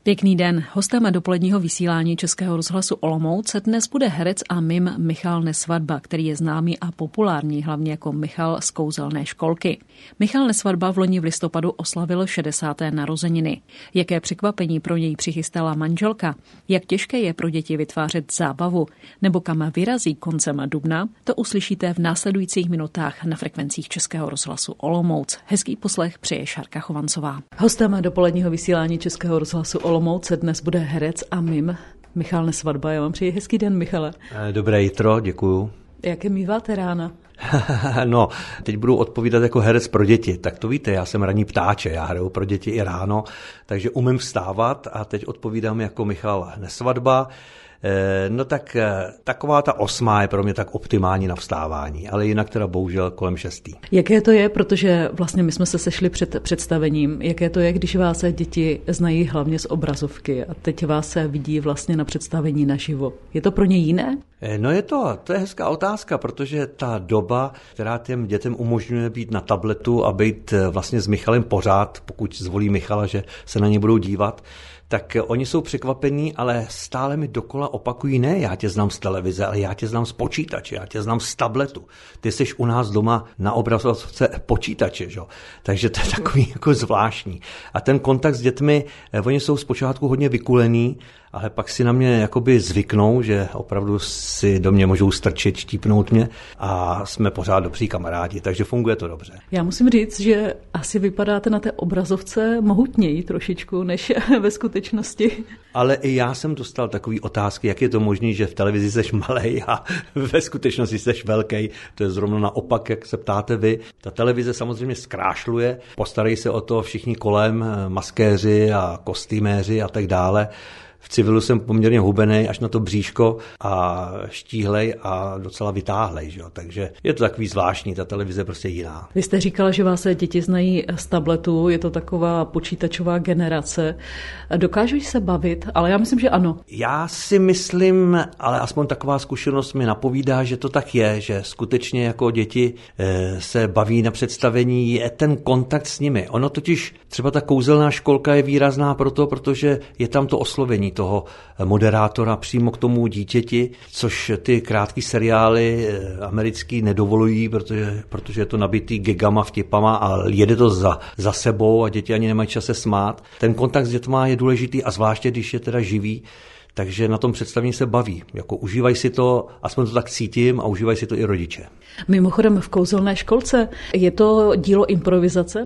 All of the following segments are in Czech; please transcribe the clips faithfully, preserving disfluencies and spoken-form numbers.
Pěkný den. Hostem dopoledního vysílání Českého rozhlasu Olomouc dnes bude herec a mim Michal Nesvadba, který je známý a populární hlavně jako Michal z Kouzelné školky. Michal Nesvadba v loni v listopadu oslavil šedesáté narozeniny. Jaké překvapení pro něj přichystala manželka, jak těžké je pro děti vytvářet zábavu, nebo kam vyrazí koncem dubna, to uslyšíte v následujících minutách na frekvencích Českého rozhlasu Olomouc. Hezký poslech přeje Šárka Chovancová. Hostem dopoledního vysílání Českého rozhlasu Olomouc dnes bude herec a mim Michal Nesvadba. Já vám přeji hezký den, Michale. Dobré jitro, děkuju. Jaké míváte rána? No, teď budu odpovídat jako herec pro děti. Tak to víte, já jsem ranní ptáče, já hraju pro děti i ráno, takže umím vstávat a teď odpovídám jako Michal Nesvadba. No tak taková ta osmá je pro mě tak optimální na vstávání, ale jinak teda bohužel kolem šestý. Jaké to je, protože vlastně my jsme se sešli před představením, jaké to je, když vás děti znají hlavně z obrazovky a teď vás se vidí vlastně na představení naživo. Je to pro ně jiné? No je to, to je hezká otázka, protože ta doba, která těm dětem umožňuje být na tabletu a být vlastně s Michalem pořád, pokud zvolí Michala, že se na ně budou dívat, tak oni jsou překvapení, ale stále mi dokola opakují, ne, já tě znám z televize, ale já tě znám z počítače, já tě znám z tabletu. Ty jsi u nás doma na obrazovce počítače, že? Takže to je takový jako zvláštní. A ten kontakt s dětmi, oni jsou zpočátku hodně vykulení, ale pak si na mě jakoby zvyknou, že opravdu si do mě můžou strčit, štípnout mě a jsme pořád dobří kamarádi, takže funguje to dobře. Já musím říct, že asi vypadáte na té obrazovce mohutněji trošičku než ve skutečnosti. Ale i já jsem dostal takový otázky, jak je to možné, že v televizi seš malej a ve skutečnosti seš velký. To je zrovna naopak, jak se ptáte vy. Ta televize samozřejmě zkrášluje, postarají se o to všichni kolem, maskéři a kostýméři a tak dále. V civilu jsem poměrně hubenej až na to bříško a štíhlej a docela vytáhlej, že jo? Takže je to takový zvláštní, ta televize je prostě jiná. Vy jste říkala, že vás děti znají z tabletu, je to taková počítačová generace. Dokážou se bavit, ale já myslím, že ano. Já si myslím, ale aspoň taková zkušenost mi napovídá, že to tak je, že skutečně jako děti se baví na představení, je ten kontakt s nimi. Ono totiž, třeba ta Kouzelná školka je výrazná proto, protože je tam to oslovení toho moderátora přímo k tomu dítěti, což ty krátký seriály americký nedovolují, protože, protože je to nabitý gigama, vtipama a jede to za, za sebou a děti ani nemají čas se smát. Ten kontakt s dětma je důležitý a zvláště, když je teda živý, takže na tom představení se baví. Jako užívají si to, aspoň to tak cítím, a užívají si to i rodiče. Mimochodem v Kouzelné školce je to dílo improvizace?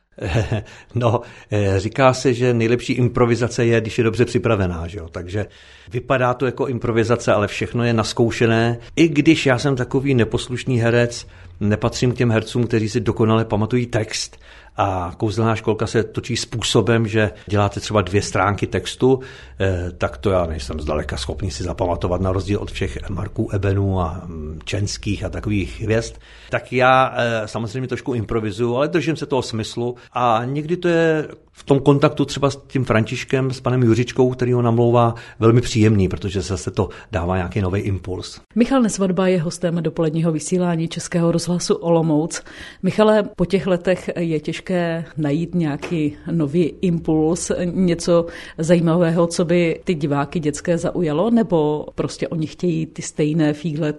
No, říká se, že nejlepší improvizace je, když je dobře připravená, že jo? Takže vypadá to jako improvizace, ale všechno je naskoušené. I když já jsem takový neposlušný herec, nepatřím k těm hercům, kteří si dokonale pamatují text, a Kouzelná školka se točí způsobem, že děláte třeba dvě stránky textu, eh, tak to já nejsem zdaleka schopný si zapamatovat, na rozdíl od všech Marků Ebenů a Čenských a takových hvězd. Tak já eh, samozřejmě trošku improvizuju, ale držím se toho smyslu a někdy to je v tom kontaktu třeba s tím Františkem, s panem Juřičkou, který ho namlouvá, velmi příjemný, protože zase to dává nějaký nový impuls. Michal Nesvadba je hostem dopoledního vysílání Českého rozhlasu Olomouc. Michale, po těch letech je těžké najít nějaký nový impuls, něco zajímavého, co by ty diváky dětské zaujalo, nebo prostě oni chtějí ty stejné fígle?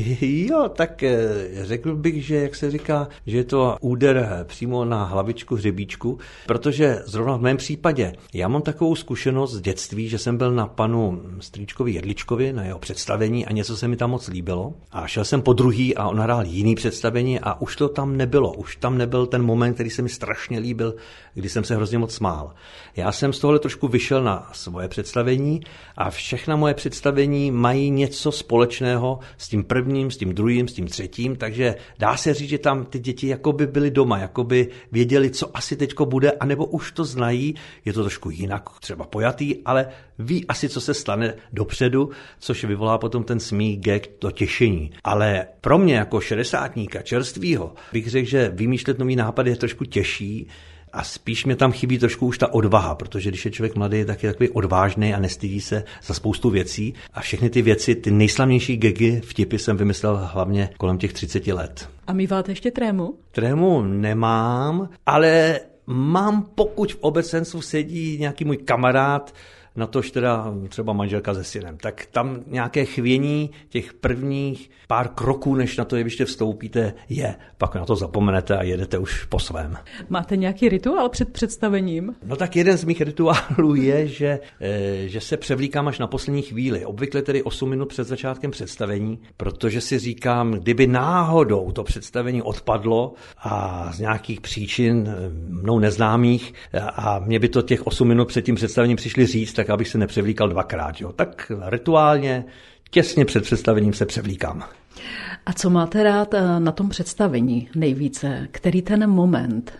Jo, tak řekl bych, že jak se říká, že je to úder přímo na hlavičku hřebíčku, protože zrovna v mém případě já mám takovou zkušenost z dětství, že jsem byl na panu strýčkovi Jedličkovi, na jeho představení a něco se mi tam moc líbilo. A šel jsem po druhý a on hrál jiný představení a už to tam nebylo. Už tam nebyl ten moment, který se mi strašně líbil, kdy jsem se hrozně moc smál. Já jsem z tohohle trošku vyšel na svoje představení a všechna moje představení mají něco společného s tím prvním, s tím druhým, s tím třetím, takže dá se říct, že tam ty děti jakoby byly doma, jakoby věděli, co asi teďko bude, anebo už to znají, je to trošku jinak, třeba pojatý, ale ví asi, co se stane dopředu, což vyvolá potom ten smích, gag, to těšení. Ale pro mě jako šedesátníka, čerstvýho, bych řekl, že vymýšlet nový nápady je trošku těžší, a spíš mě tam chybí trošku už ta odvaha, protože když je člověk mladý, tak je takový odvážný a nestydí se za spoustu věcí. A všechny ty věci, ty nejslavnější gagy, vtipy jsem vymyslel hlavně kolem těch třiceti let. A míváte ještě trému? Trému nemám, ale mám, pokud v obecenstvu sedí nějaký můj kamarád, natož teda třeba manželka se synem. Tak tam nějaké chvění těch prvních pár kroků, než na to jeviště vstoupíte, je. Pak na to zapomenete a jedete už po svém. Máte nějaký rituál před představením? No tak jeden z mých rituálů je, že, že se převlíkám až na poslední chvíli. Obvykle tedy osm minut před začátkem představení, protože si říkám, kdyby náhodou to představení odpadlo a z nějakých příčin mnou neznámých a mě by to těch osm minut před tím představením přišli říct, tak abych se nepřevlíkal dvakrát. Jo. Tak rituálně těsně před představením se převlíkám. A co máte rád na tom představení nejvíce? Který ten moment?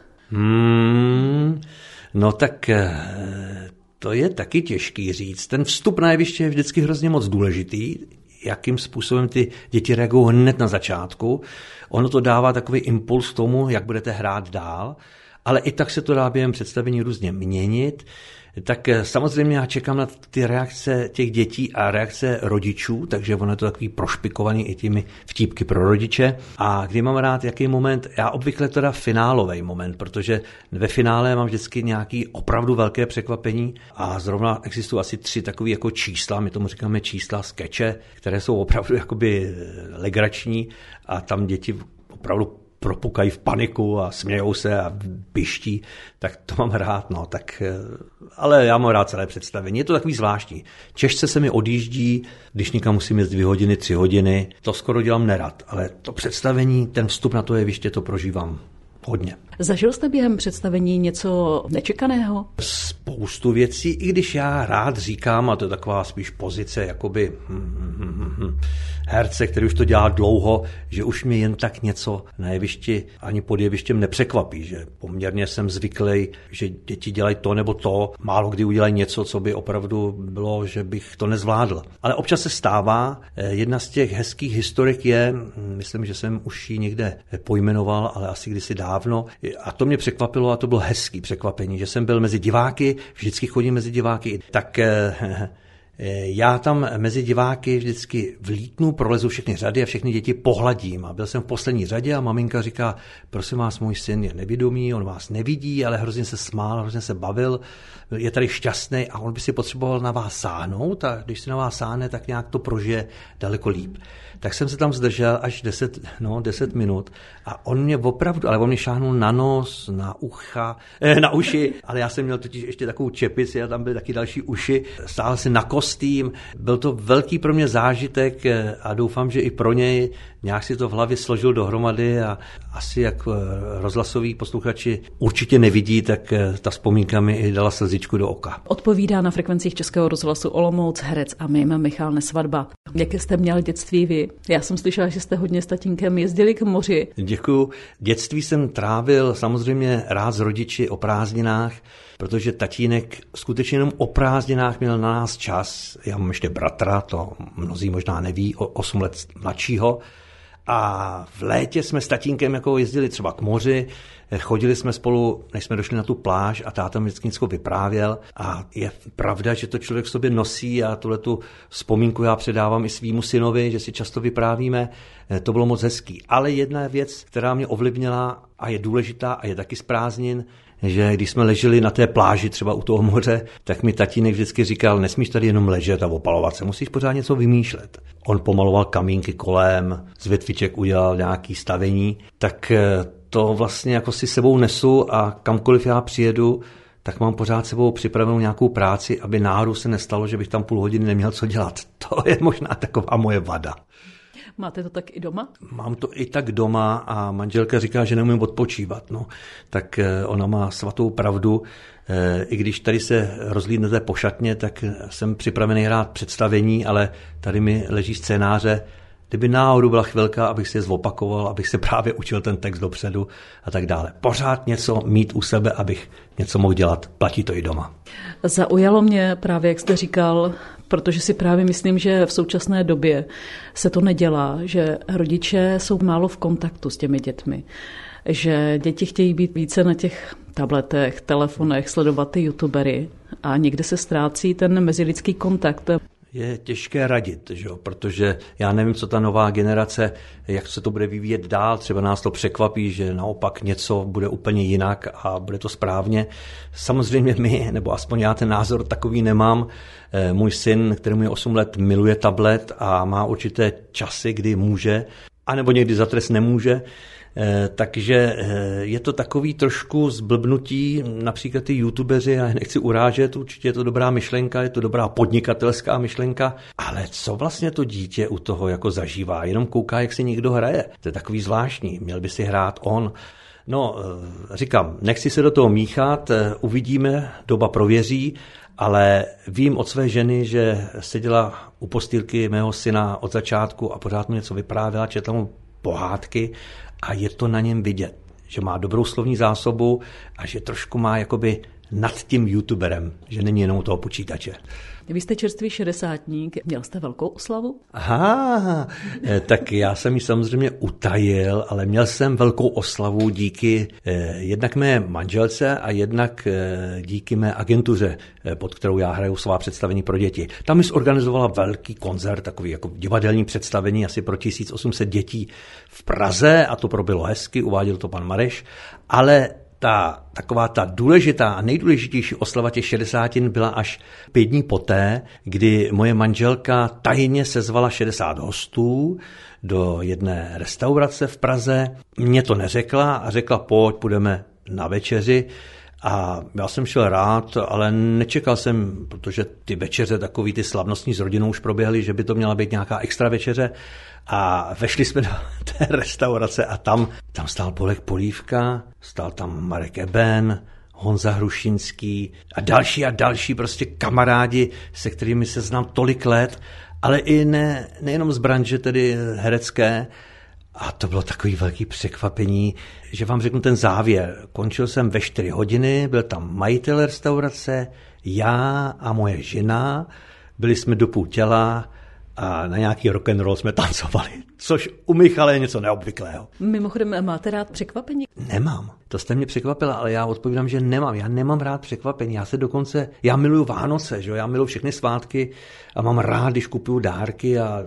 Hmm, no tak to je taky těžký říct. Ten vstup na jeviště je vždycky hrozně moc důležitý, jakým způsobem ty děti reagují hned na začátku. Ono to dává takový impuls tomu, jak budete hrát dál, ale i tak se to dá během představení různě měnit. Tak samozřejmě já čekám na ty reakce těch dětí a reakce rodičů, takže ono je to takový prošpikovaný i těmi vtípky pro rodiče. A kdy mám rád, jaký moment, já obvykle teda finálový moment, protože ve finále mám vždycky nějaký opravdu velké překvapení a zrovna existují asi tři takové jako čísla, my tomu říkáme čísla skeče, které jsou opravdu jakoby legrační a tam děti opravdu propukají v paniku a smějou se a piští, tak to mám rád, no, tak, ale já mám rád celé představení, je to takový zvláštní. Těžce se mi odjíždí, když někam musím jít dvě hodiny, tři hodiny, to skoro dělám nerad, ale to představení, ten vstup na to jeviště, to prožívám hodně. Zažil jste během představení něco nečekaného? Spoustu věcí, i když já rád říkám, a to je taková spíš pozice jakoby hm, hm, hm, herce, který už to dělá dlouho, že už mě jen tak něco na jevišti ani pod jevištěm nepřekvapí, že poměrně jsem zvyklý, že děti dělají to nebo to, málo kdy udělají něco, co by opravdu bylo, že bych to nezvládl. Ale občas se stává, jedna z těch hezkých historik je, myslím, že jsem už ji někde pojmenoval, ale asi kdysi dávno, a to mě překvapilo a to bylo hezký překvapení, že jsem byl mezi diváky, vždycky chodím mezi diváky, tak já tam mezi diváky vždycky vlítnu, prolezu všechny řady a všechny děti pohladím. A byl jsem v poslední řadě a maminka říká, prosím vás, můj syn je nevědomý, on vás nevidí, ale hrozně se smál, hrozně se bavil, je tady šťastný a on by si potřeboval na vás sáhnout a když si na vás sáhne, tak nějak to prožije daleko líp. Tak jsem se tam zdržel až deset, no, deset minut a on mě opravdu, ale on mě šáhnul na nos, na ucha, eh, na uši, ale já jsem měl totiž ještě takovou čepici a tam byly taky další uši, stál si na kostým, byl to velký pro mě zážitek a doufám, že i pro něj nějak si to v hlavě složil dohromady a asi jak rozhlasoví posluchači určitě nevidí, tak ta vzpomínka mi i dala slzičku do oka. Odpovídá na frekvencích Českého rozhlasu Olomouc herec a mým Michal Nesvadba. Jaké jste měl dětství vy? Já jsem slyšela, že jste hodně s tatínkem jezdili k moři. Děkuju. Dětství jsem trávil samozřejmě rád s rodiči o prázdninách, protože tatínek skutečně jenom o prázdninách měl na nás čas. Já mám ještě bratra, to mnozí možná neví, o osm let mladšího. A v létě jsme s tatínkem jako jezdili třeba k moři, chodili jsme spolu, než jsme došli na tu pláž a táta mi vždycky něco vyprávěl a je pravda, že to člověk v sobě nosí a tuhletu vzpomínku já předávám i svýmu synovi, že si často vyprávíme, to bylo moc hezký. Ale jedna věc, která mě ovlivnila a je důležitá a je taky z prázdnin, že když jsme leželi na té pláži třeba u toho moře, tak mi tatínek vždycky říkal, nesmíš tady jenom ležet a opalovat se, musíš pořád něco vymýšlet. On pomaloval kamínky kolem, z větviček udělal nějaký stavení, tak to vlastně jako si sebou nesu a kamkoliv já přijedu, tak mám pořád sebou připravenou nějakou práci, aby náhodou se nestalo, že bych tam půl hodiny neměl co dělat. To je možná taková moje vada. Máte to tak i doma? Mám to i tak doma a manželka říká, že neumím odpočívat. No. Tak ona má svatou pravdu. I když tady se rozlídnete po šatně, tak jsem připravený hrát představení, ale tady mi leží scénáře. Kdyby náhodou byla chvilka, abych si je zopakoval, abych se právě učil ten text dopředu a tak dále. Pořád něco mít u sebe, abych něco mohl dělat. Platí to i doma. Zaujalo mě právě, jak jste říkal, protože si právě myslím, že v současné době se to nedělá, že rodiče jsou málo v kontaktu s těmi dětmi, že děti chtějí být více na těch tabletech, telefonech, sledovat ty youtubery a někde se ztrácí ten mezilidský kontakt. Je těžké radit, že? Protože já nevím, co ta nová generace, jak se to bude vyvíjet dál, třeba nás to překvapí, že naopak něco bude úplně jinak a bude to správně. Samozřejmě my, nebo aspoň já ten názor takový nemám. Můj syn, kterému je osm let, miluje tablet a má určité časy, kdy může, anebo někdy za trest nemůže. Takže je to takový trošku zblbnutí, například ty youtubeři, já nechci urážet, určitě je to dobrá myšlenka, je to dobrá podnikatelská myšlenka, ale co vlastně to dítě u toho jako zažívá, jenom kouká, jak si někdo hraje, to je takový zvláštní, měl by si hrát on. No, říkám, nechci se do toho míchat, uvidíme, doba prověří, ale vím od své ženy, že seděla u postýlky mého syna od začátku a pořád mu něco vyprávěla, četla mu pohádky a je to na něm vidět, že má dobrou slovní zásobu a že trošku má jakoby nad tím youtuberem, že není jenom u toho počítače. Vy jste čerstvý šedesátník, měl jste velkou oslavu? Aha, tak já jsem ji samozřejmě utajil, ale měl jsem velkou oslavu díky eh, jednak mé manželce a jednak eh, díky mé agentuře, eh, pod kterou já hraju svá představení pro děti. Tam mi zorganizovala velký koncert, takový jako divadelní představení asi pro tisíc osm set dětí v Praze a to proběhlo hezky, uváděl to pan Mareš, ale ta taková ta důležitá a nejdůležitější oslava těch šedesátin byla až pět dní poté, kdy moje manželka tajně sezvala šedesát hostů do jedné restaurace v Praze. Mně to neřekla a řekla, pojď, půjdeme na večeři. A já jsem šel rád, ale nečekal jsem, protože ty večeře, takový ty slavnostní s rodinou už proběhly, že by to měla být nějaká extra večeře. A vešli jsme do té restaurace a tam, tam stál Bolek Polívka, stál tam Marek Eben, Honza Hrušinský a další a další prostě kamarádi, se kterými se znám tolik let, ale i ne, nejenom z branže, tedy herecké. A to bylo takový velký překvapení, že vám řeknu ten závěr. Končil jsem ve čtyři hodiny, byl tam majitel restaurace, já a moje žena, byli jsme do půl těla a na nějaký rock and roll jsme tancovali, což u Michala je něco neobvyklého. Mimochodem, máte rád překvapení? Nemám. To jste mě překvapila, ale já odpovídám, že nemám. Já nemám rád překvapení. Já se dokonce, já miluju Vánoce, že jo? Já miluju všechny svátky a mám rád, když kupuju dárky a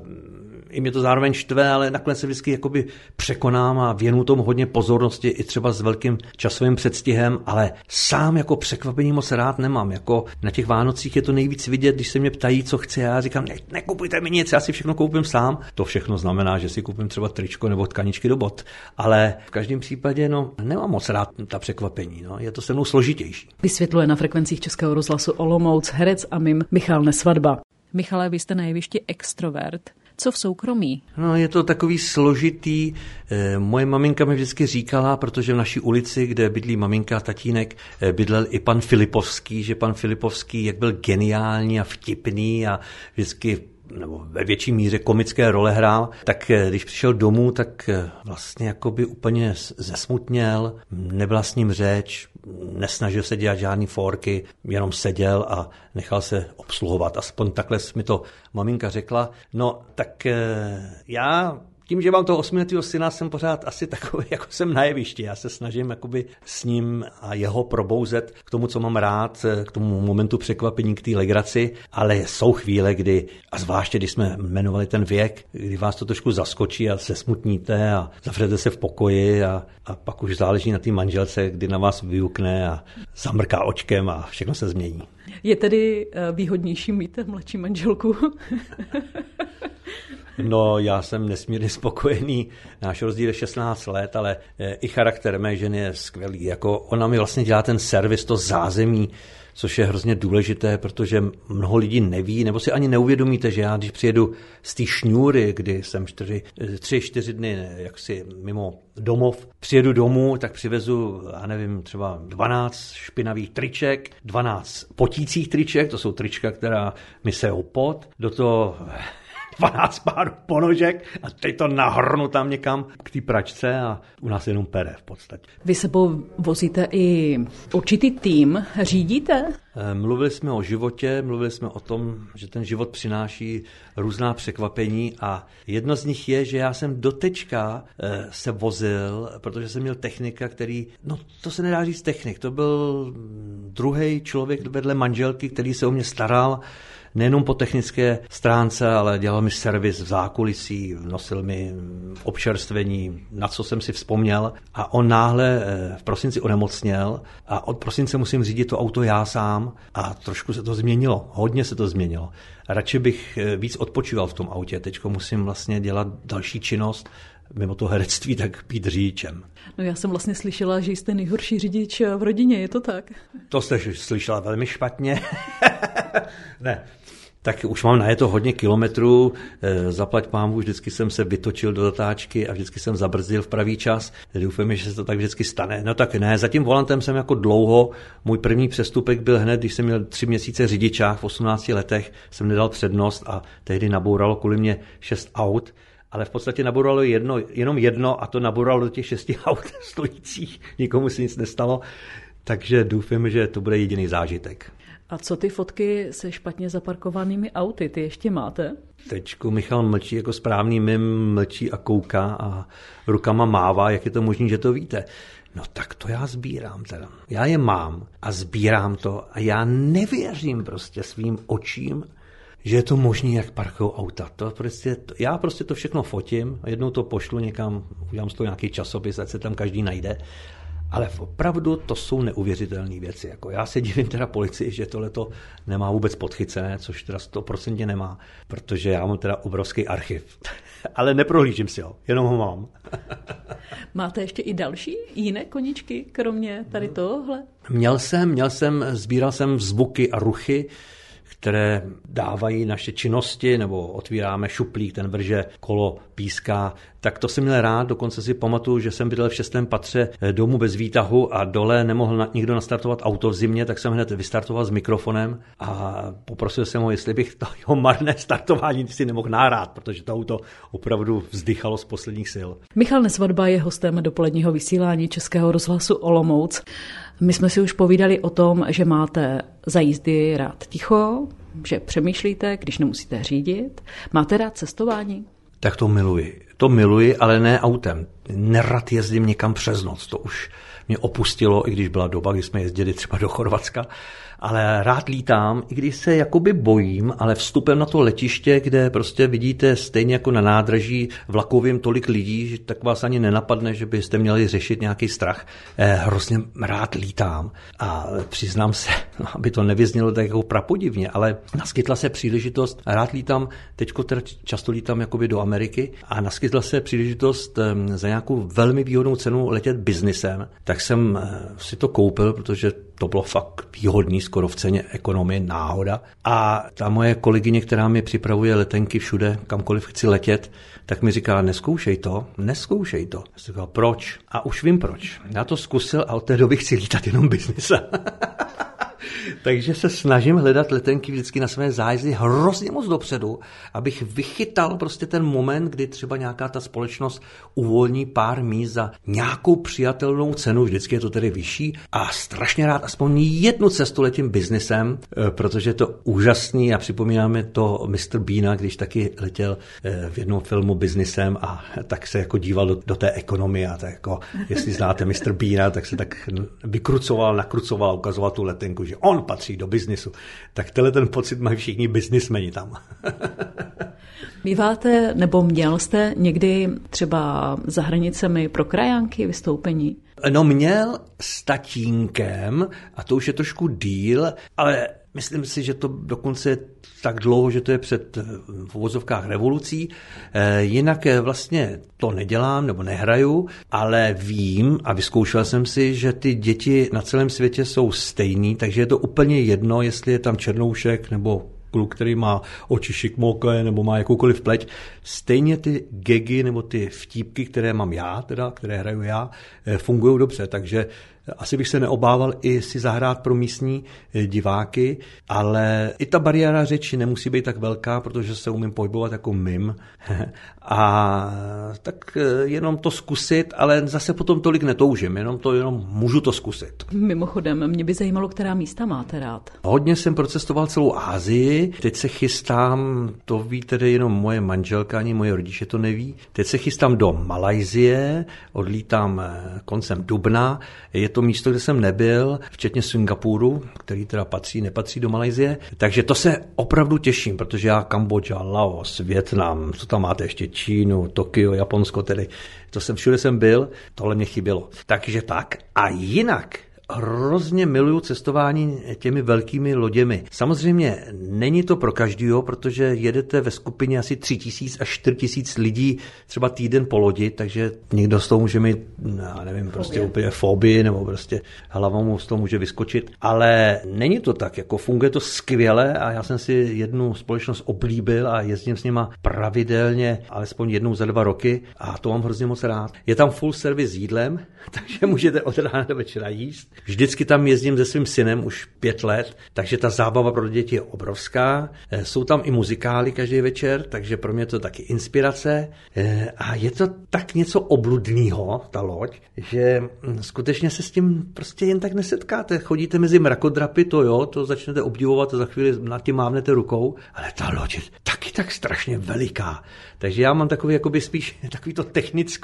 i mě to zároveň štve, ale nakonec se vždycky jakoby překonám a věnuju tomu hodně pozornosti i třeba s velkým časovým předstihem, ale sám jako překvapení moc rád nemám. Jako na těch Vánocích je to nejvíc vidět, když se mě ptají, co chci, já říkám, ne, nekupujte mi nic, já si všechno koupím sám. To všechno znamená, že si koupím třeba tričko nebo tkaničky do bot, ale v každém případě no, nemám moc rád ta překvapení, no, je to se mnou složitější. Vysvětluje na frekvencích Českého rozhlasu Olomouc herec a mim Michal Nesvadba. Michale, vy jste na jevišti extrovert. Co v soukromí? No, je to takový složitý. Moje maminka mi vždycky říkala, protože v naší ulici, kde bydlí maminka a tatínek, bydlel i pan Filipovský, že pan Filipovský, jak byl geniální a vtipný a vždycky nebo ve větší míře komické role hrál, tak když přišel domů, tak vlastně jakoby úplně zesmutněl, nebyla s ním řeč, nesnažil se dělat žádný fórky, jenom seděl a nechal se obsluhovat. Aspoň takhle mi to maminka řekla. No, tak já tím, že mám toho osmiletého syna, jsem pořád asi takový, jako jsem na jevišti. Já se snažím jakoby s ním a jeho probouzet k tomu, co mám rád, k tomu momentu překvapení, k té legraci, ale jsou chvíle, kdy, a zvláště když jsme jmenovali ten věk, kdy vás to trošku zaskočí a se smutníte a zavřete se v pokoji a, a pak už záleží na té manželce, kdy na vás vyjukne a zamrká očkem a všechno se změní. Je tedy výhodnější mít mladší manželku? No, já jsem nesmírně spokojený. Náš rozdíl je šestnáct let, ale i charakter mé ženy je skvělý. Jako ona mi vlastně dělá ten servis, to zázemí, což je hrozně důležité, protože mnoho lidí neví, nebo si ani neuvědomíte, že já, když přijedu z té šňůry, kdy jsem čtyři, tři, čtyři dny jaksi mimo domov, přijedu domů, tak přivezu, já nevím, třeba dvanáct špinavých triček, dvanáct potících triček, to jsou trička, která mi sejou pot, do toho dvanáct párů ponožek a teď to nahrnu tam někam k té pračce a u nás jenom pere v podstatě. Vy sebou vozíte i určitý tým, řídíte? Mluvili jsme o životě, mluvili jsme o tom, že ten život přináší různá překvapení a jedno z nich je, že já jsem dotečka se vozil, protože jsem měl technika, který, no to se nedá říct technik, to byl druhý člověk vedle manželky, který se o mě staral. nejenom po technické stránce, ale dělal mi servis v zákulisí, nosil mi občerstvení, na co jsem si vzpomněl. A on náhle v prosinci onemocněl a od prosince musím řídit to auto já sám a trošku se to změnilo, hodně se to změnilo. Radši bych víc odpočíval v tom autě, teďko musím vlastně dělat další činnost, mimo to herectví, tak být řidičem. No já jsem vlastně slyšela, že jste nejhorší řidič v rodině, je to tak? To jste slyšela velmi špatně. Ne, tak už mám najeto hodně kilometrů, zaplať pánbůh, vždycky jsem se vytočil do zatáčky a vždycky jsem zabrzdil v pravý čas. Doufám, že se to tak vždycky stane. No tak ne, za tím volantem jsem jako dlouho, můj první přestupek byl hned, když jsem měl tři měsíce řidičák v osmnácti letech, jsem nedal přednost a tehdy nabouralo kvůli mě šest aut. Ale v podstatě nabouralo jedno, jenom jedno a to nabouralo do těch šesti aut stojících. Nikomu se nic nestalo, takže doufám, že to bude jediný zážitek. A co ty fotky se špatně zaparkovanými auty, ty ještě máte? Teďko Michal mlčí jako správný mim, mlčí a kouká a rukama mává, jak je to možné, že to víte. No tak to já sbírám teda. Já je mám a sbírám to a já nevěřím prostě svým očím, že je to možný, jak parkují auta. To prostě, to, já prostě to všechno fotím, jednou to pošlu někam, udělám z toho nějaký časopis, ať se tam každý najde, ale opravdu to jsou neuvěřitelné věci. Jako já se divím teda policii, že tohleto nemá vůbec podchycené, což teda sto procent nemá, protože já mám teda obrovský archiv. Ale neprohlížím si ho, jenom ho mám. Máte ještě i další jiné koníčky, kromě tady tohle? Měl jsem, měl jsem, sbíral jsem zvuky a ruchy, které dávají naše činnosti, nebo otvíráme šuplík, ten vrže, kolo píská, tak to jsem měl rád, dokonce si pamatuju, že jsem bydlel v šestém patře domu bez výtahu a dole nemohl na, nikdo nastartovat auto v zimě, tak jsem hned vystartoval s mikrofonem a poprosil jsem ho, jestli bych to jeho marné startování si nemohl nahrát, protože to auto opravdu vzdychalo z posledních sil. Michal Nesvadba je hostem dopoledního vysílání Českého rozhlasu Olomouc. My jsme si už povídali o tom, že máte za jízdy rád ticho, že přemýšlíte, když nemusíte řídit. Máte rád cestování? Tak to miluji. To miluji, ale ne autem. Nerad jezdím někam přes noc. To už mě opustilo, i když byla doba, kdy jsme jezdili třeba do Chorvatska. Ale rád lítám, i když se jakoby bojím, ale vstupem na to letiště, kde prostě vidíte stejně jako na nádraží vlakovým tolik lidí, že tak vás ani nenapadne, že byste měli řešit nějaký strach. Eh, hrozně rád lítám a přiznám se, aby to nevyznělo tak jako prapodivně, ale naskytla se příležitost, rád lítám, teďko teda často lítám jakoby do Ameriky a naskytla se příležitost eh, za nějakou velmi výhodnou cenu letět biznisem, tak jsem eh, si to koupil, protože to bylo fakt výhodný, skoro v ceně ekonomie, náhoda. A ta moje kolegyně, která mi připravuje letenky všude, kamkoliv chci letět, tak mi říká, neskoušej to, neskoušej to. Já jsem říkal, proč? A už vím proč. Já to zkusil a od té doby chci lítat jenom biznise. Takže se snažím hledat letenky vždycky na své zájezdy hrozně moc dopředu, abych vychytal prostě ten moment, kdy třeba nějaká ta společnost uvolní pár míst za nějakou přijatelnou cenu, vždycky je to tedy vyšší a strašně rád aspoň jednu cestu letím biznisem, protože je to úžasný a připomínáme to mister Beana, když taky letěl v jednom filmu biznisem a tak se jako díval do, do té ekonomie a tak jako, jestli znáte mister Beana, tak se tak vykrucoval, nakrucoval a ukazoval tu letenku, že on patří do biznisu. Tak tenhle ten pocit mají všichni biznismeni tam. Býváte, nebo měl jste někdy třeba za hranicemi pro krajánky vystoupení? No měl s tatínkem, a to už je trošku díl, ale myslím si, že to dokonce je tak dlouho, že to je před v uvozovkách revolucí. E, jinak vlastně to nedělám nebo nehraju, ale vím a vyzkoušel jsem si, že ty děti na celém světě jsou stejný, takže je to úplně jedno, jestli je tam černoušek nebo kluk, který má oči šikmoklé nebo má jakoukoliv pleť. Stejně ty gagy nebo ty vtípky, které mám já, teda, které hraju já, fungují dobře, takže asi bych se neobával i si zahrát pro místní diváky, ale i ta bariéra řeči nemusí být tak velká, protože se umím pohybovat jako mim. A tak jenom to zkusit, ale zase potom tolik netoužím, jenom to jenom můžu to zkusit. Mimochodem, mě by zajímalo, která místa máte rád. Hodně jsem procestoval celou Asii, teď se chystám, to ví tedy jenom moje manželka, ani moje rodiče to neví, teď se chystám do Malajsie, odlítám koncem dubna, je to to místo, kde jsem nebyl, včetně Singapuru, který teda patří, nepatří do Malajsie. Takže to se opravdu těším, protože já Kambodža, Laos, Vietnam, co tam máte ještě, Čínu, Tokio, Japonsko, tedy to jsem, všude jsem byl, tohle mě chybělo. Takže tak a jinak hrozně miluju cestování těmi velkými loděmi. Samozřejmě není to pro každýho, protože jedete ve skupině asi tři tisíc až čtyři tisíce lidí třeba týden po lodi, takže někdo z toho může mít, já nevím, prostě Fobie. úplně fobii, nebo prostě hlavou mu z toho může vyskočit. Ale není to tak, jako funguje to skvěle a já jsem si jednu společnost oblíbil a jezdím s nima pravidelně, alespoň jednou za dva roky a to mám hrozně moc rád. Je tam full service s jídlem, takže můžete od rána do večera jíst. Vždycky tam jezdím se svým synem už pět let, takže ta zábava pro děti je obrovská. Jsou tam i muzikály každý večer, takže pro mě to taky inspirace. A je to tak něco obludného, ta loď, že skutečně se s tím prostě jen tak nesetkáte. Chodíte mezi mrakodrapy, to jo, to začnete obdivovat a za chvíli nad tím mávnete rukou, ale ta loď je taky tak strašně veliká. Takže já mám takový jakoby spíš takový to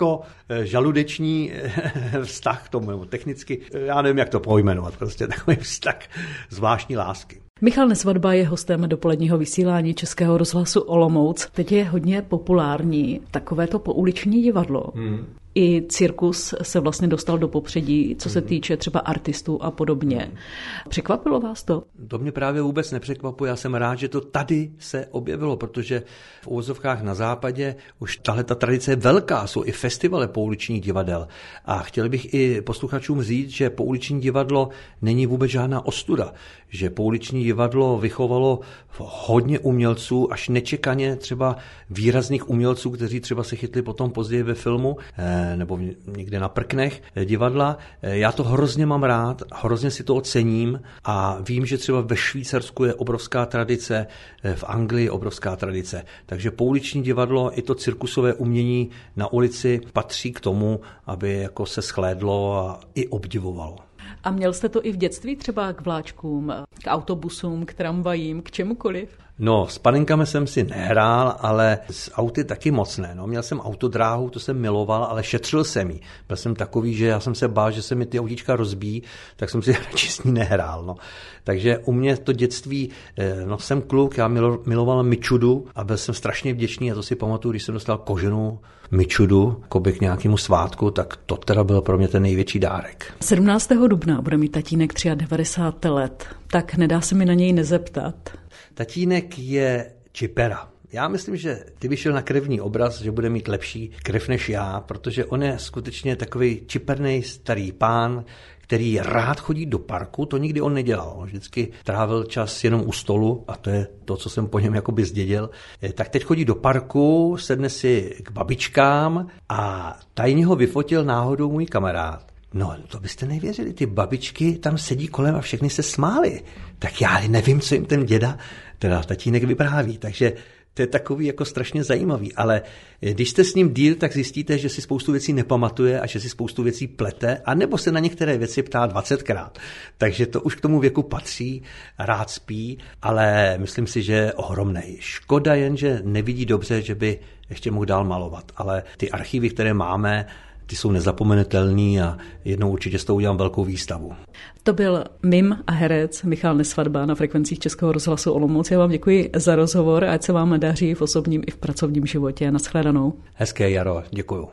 technicko-žaludeční vztah k tomu, nebo technicky, já nevím, jak to pojmenovat, prostě takový vztah zvláštní lásky. Michal Nesvadba je hostem dopoledního vysílání Českého rozhlasu Olomouc. Teď je hodně populární takovéto pouliční divadlo. Hmm. I cirkus se vlastně dostal do popředí, co se týče třeba artistů a podobně. Překvapilo vás to? To mě právě vůbec nepřekvapuje. Já jsem rád, že to tady se objevilo, protože v uvozovkách na západě už tahle ta tradice je velká. Jsou i festivaly pouličních divadel. A chtěl bych i posluchačům říct, že pouliční divadlo není vůbec žádná ostuda. Že pouliční divadlo vychovalo hodně umělců, až nečekaně třeba výrazných umělců, kteří třeba se chytli potom později ve filmu nebo někde na prknech divadla. Já to hrozně mám rád, hrozně si to ocením a vím, že třeba ve Švýcarsku je obrovská tradice, v Anglii obrovská tradice. Takže pouliční divadlo i to cirkusové umění na ulici patří k tomu, aby jako se shlédlo a i obdivovalo. A měl jste to i v dětství třeba k vláčkům, k autobusům, k tramvajím, k čemukoliv? No, s panenkami jsem si nehrál, ale s auty taky moc ne. No, měl jsem autodráhu, to jsem miloval, ale šetřil jsem ji. Byl jsem takový, že já jsem se bál, že se mi ty autíčka rozbíjí, tak jsem si radši s ní nehrál. No. Takže u mě to dětství, no jsem kluk, já miloval mičudu a byl jsem strašně vděčný a to si pamatuju, když jsem dostal koženou mičudu k nějakému svátku, tak to teda byl pro mě ten největší dárek. sedmnáctého dubna bude mít tatínek devadesát tři let, tak nedá se mi na něj nezeptat. Tatínek je čipera. Já myslím, že ty vyšel na krevní obraz, že bude mít lepší krev než já, protože on je skutečně takový čiperný starý pán, který rád chodí do parku, to nikdy on nedělal. On vždycky trávil čas jenom u stolu a to je to, co jsem po něm jakoby zdědil. Tak teď chodí do parku, sedne si k babičkám a tajně ho vyfotil náhodou můj kamarád. No, to byste nevěřili, ty babičky tam sedí kolem a všechny se smály. Tak já nevím, co jim ten děda, teda tatínek vypráví, takže to je takový jako strašně zajímavý, ale když jste s ním díl, tak zjistíte, že si spoustu věcí nepamatuje a že si spoustu věcí plete, anebo se na některé věci ptá dvacetkrát. Takže to už k tomu věku patří, rád spí, ale myslím si, že je ohromnej. Škoda jen, že nevidí dobře, že by ještě mohl dál malovat, ale ty archivy, které máme, ty jsou nezapomenutelný a jednou určitě s tou udělám velkou výstavu. To byl mim a herec Michal Nesvadba na frekvencích Českého rozhlasu Olomouc. Já vám děkuji za rozhovor a ať se vám daří v osobním i v pracovním životě. Naschledanou. Hezké jaro, děkuju.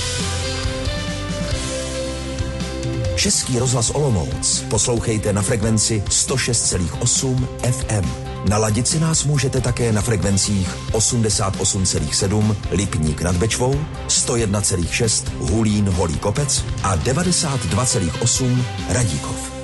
Český rozhlas Olomouc poslouchejte na frekvenci sto šest celá osm F M. Naladit si nás můžete také na frekvencích osmdesát osm celá sedm Lipník nad Bečvou, sto jedna celá šest Hulín Holý Kopec a devadesát dva celá osm Radíkov.